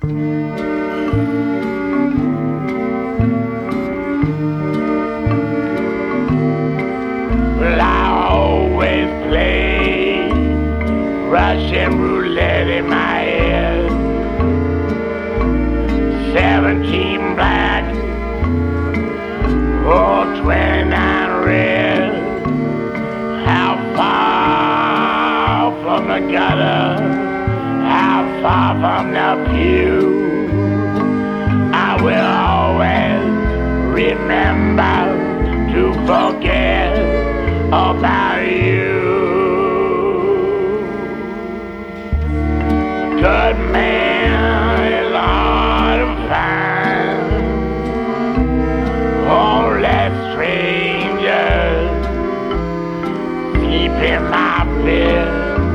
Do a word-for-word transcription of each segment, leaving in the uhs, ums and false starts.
Well, I always play Russian roulette in my head. Seventeen black, or twenty-nine red. How far from the gutter? How far from the pew? I will always remember to forget about you. Good man is hard to find. Only strangers sleep in my bed.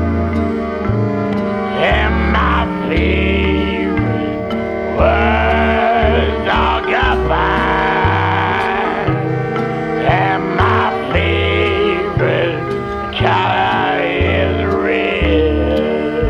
And my favorite words are goodbye. And my favorite color is red.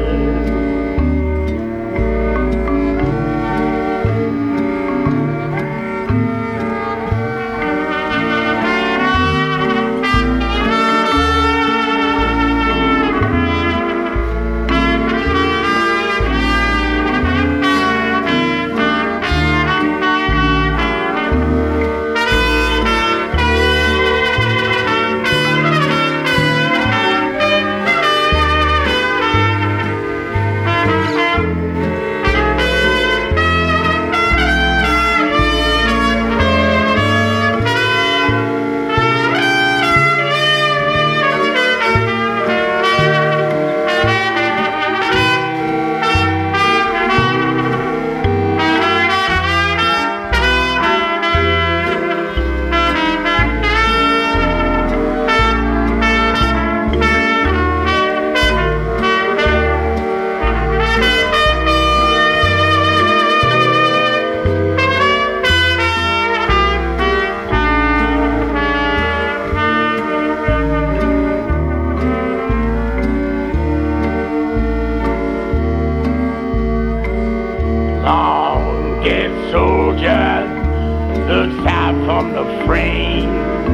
Long-dead soldier looks out from the frame.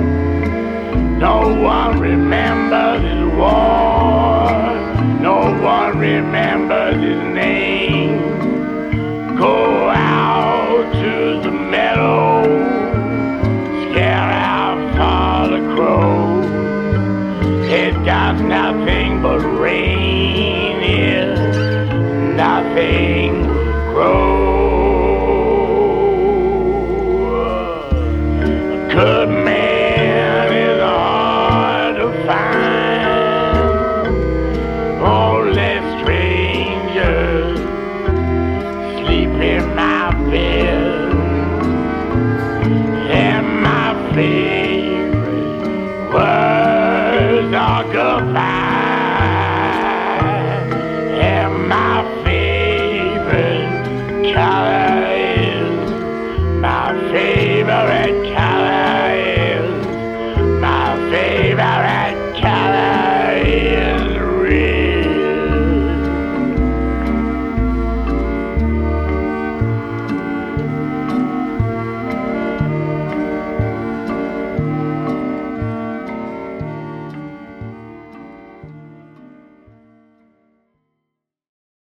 No one remembers his war. No one remembers